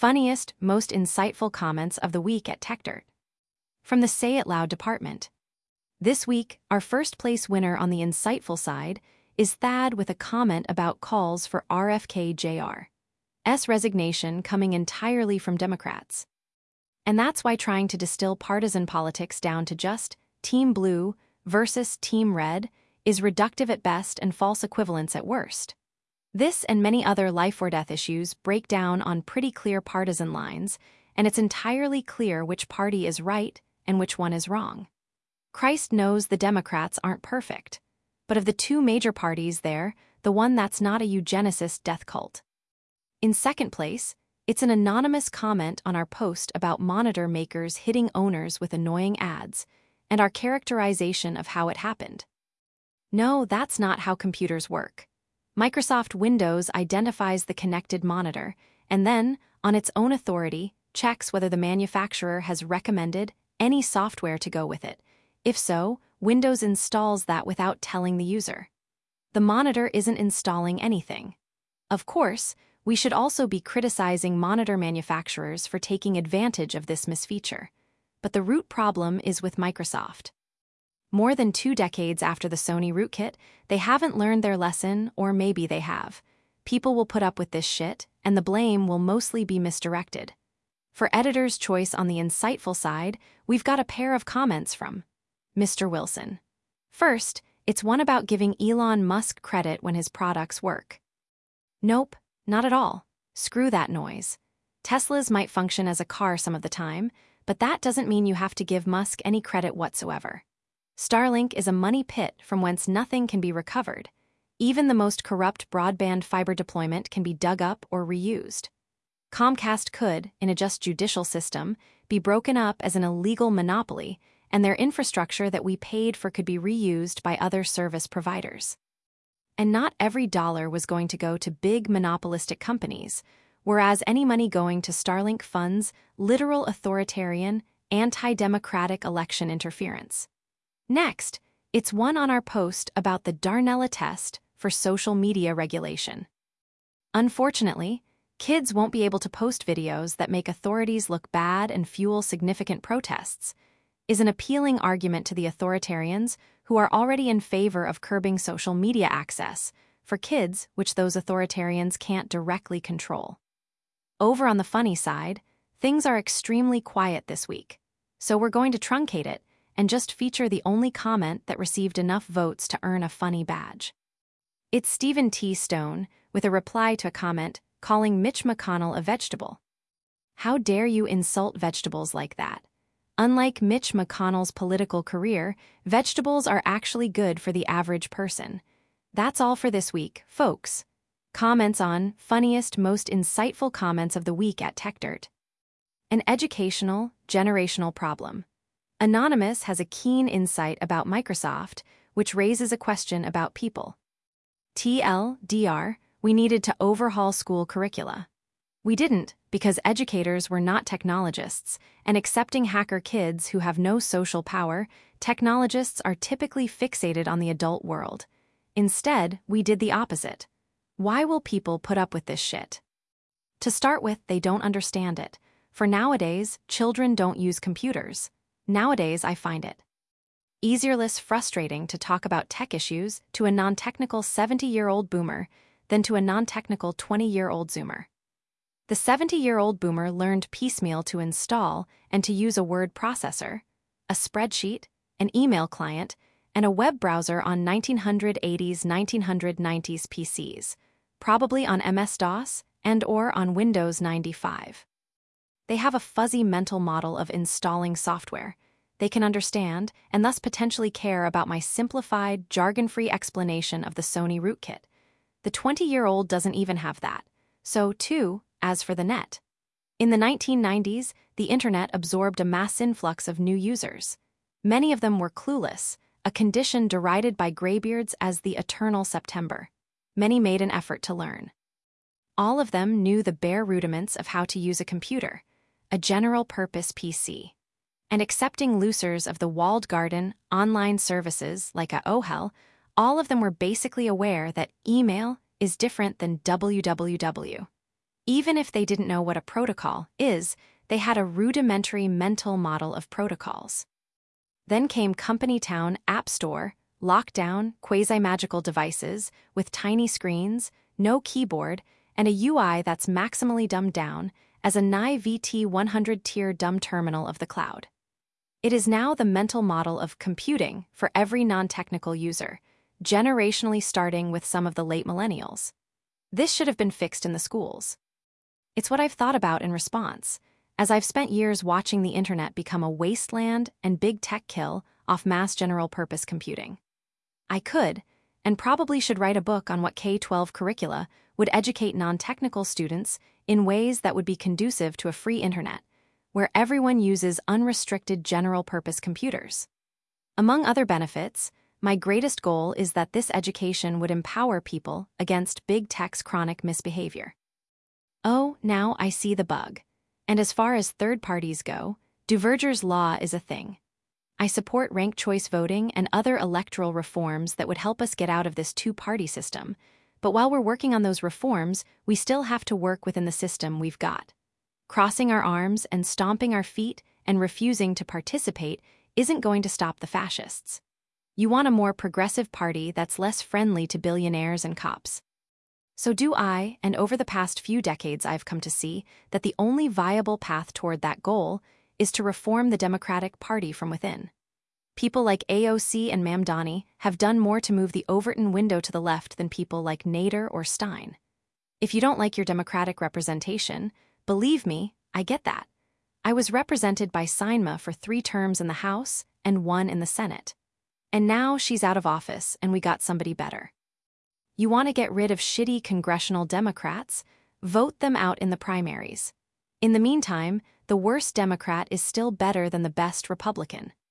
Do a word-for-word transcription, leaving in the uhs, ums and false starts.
Funniest, most insightful comments of the week at TechDirt. From the Say It Loud department. This week, our first place winner on the insightful side is Thad with a comment about calls for R F K Jr's resignation coming entirely from Democrats. And that's why trying to distill partisan politics down to just Team Blue versus Team Red is reductive at best and false equivalence at worst. This and many other life-or-death issues break down on pretty clear partisan lines, and it's entirely clear which party is right and which one is wrong. Christ knows the Democrats aren't perfect, but of the two major parties there, the one that's not a eugenicist death cult. In second place, it's an anonymous comment on our post about monitor makers hitting owners with annoying ads, and our characterization of how it happened. No, that's not how computers work. Microsoft Windows identifies the connected monitor, and then, on its own authority, checks whether the manufacturer has recommended any software to go with it. If so, Windows installs that without telling the user. The monitor isn't installing anything. Of course, we should also be criticizing monitor manufacturers for taking advantage of this misfeature. But the root problem is with Microsoft. More than two decades after the Sony rootkit, they haven't learned their lesson, or maybe they have. People will put up with this shit, and the blame will mostly be misdirected. For editor's choice on the insightful side, we've got a pair of comments from Mister Wilson. First, it's one about giving Elon Musk credit when his products work. Nope, not at all. Screw that noise. Teslas might function as a car some of the time, but that doesn't mean you have to give Musk any credit whatsoever. Starlink is a money pit from whence nothing can be recovered. Even the most corrupt broadband fiber deployment can be dug up or reused. Comcast could, in a just judicial system, be broken up as an illegal monopoly, and their infrastructure that we paid for could be reused by other service providers. And not every dollar was going to go to big monopolistic companies, whereas any money going to Starlink funds literal authoritarian, anti-democratic election interference. Next, it's one on our post about the Darnella test for social media regulation. Unfortunately, kids won't be able to post videos that make authorities look bad and fuel significant protests, is an appealing argument to the authoritarians who are already in favor of curbing social media access for kids which those authoritarians can't directly control. Over on the funny side, things are extremely quiet this week, so we're going to truncate it and just feature the only comment that received enough votes to earn a funny badge. It's Stephen T. Stone with a reply to a comment calling Mitch McConnell a vegetable. How dare you insult vegetables like that? Unlike Mitch McConnell's political career, vegetables are actually good for the average person. That's all for this week, folks. Comments on funniest, most insightful comments of the week at TechDirt. An educational, generational problem. Anonymous has a keen insight about Microsoft, which raises a question about people. T L D R, we needed to overhaul school curricula. We didn't, because educators were not technologists, and accepting hacker kids who have no social power, technologists are typically fixated on the adult world. Instead, we did the opposite. Why will people put up with this shit? To start with, they don't understand it. For nowadays, children don't use computers. Nowadays, I find it easier, less frustrating to talk about tech issues to a non-technical seventy-year-old boomer than to a non-technical twenty-year-old Zoomer. The seventy-year-old boomer learned piecemeal to install and to use a word processor, a spreadsheet, an email client, and a web browser on nineteen eighties, nineteen nineties P Cs, probably on M S DOS and or on Windows ninety-five. They have a fuzzy mental model of installing software. They can understand, and thus potentially care about my simplified, jargon-free explanation of the Sony rootkit. The twenty-year-old doesn't even have that. So, too, as for the net. In the nineteen nineties, the internet absorbed a mass influx of new users. Many of them were clueless, a condition derided by graybeards as the eternal September. Many made an effort to learn. All of them knew the bare rudiments of how to use a computer, a general-purpose P C. And accepting losers of the walled garden online services like a O H L, all of them were basically aware that email is different than W W W. Even if they didn't know what a protocol is, they had a rudimentary mental model of protocols. Then came Company Town App Store, lockdown, quasi-magical devices with tiny screens, no keyboard, and a U I that's maximally dumbed down as a N I V T one hundred tier dumb terminal of the cloud. It is now the mental model of computing for every non-technical user, generationally starting with some of the late millennials. This should have been fixed in the schools. It's what I've thought about in response, as I've spent years watching the internet become a wasteland and big tech kill off mass general-purpose computing. I could, and probably should write a book on what K twelve curricula would educate non-technical students in ways that would be conducive to a free internet, where everyone uses unrestricted general-purpose computers. Among other benefits, my greatest goal is that this education would empower people against big tech's chronic misbehavior. Oh, now I see the bug. And as far as third parties go, Duverger's law is a thing. I support ranked choice voting and other electoral reforms that would help us get out of this two-party system, but while we're working on those reforms, we still have to work within the system we've got. Crossing our arms and stomping our feet and refusing to participate isn't going to stop the fascists. You want a more progressive party that's less friendly to billionaires and cops. So do I, and over the past few decades I've come to see that the only viable path toward that goal is to reform the Democratic Party from within. People like A O C and Mamdani have done more to move the Overton window to the left than people like Nader or Stein. If you don't like your Democratic representation, believe me, I get that. I was represented by Sinema for three terms in the House and one in the Senate. And now she's out of office and we got somebody better. You want to get rid of shitty congressional Democrats? Vote them out in the primaries. In the meantime, the worst Democrat is still better than the best Republican.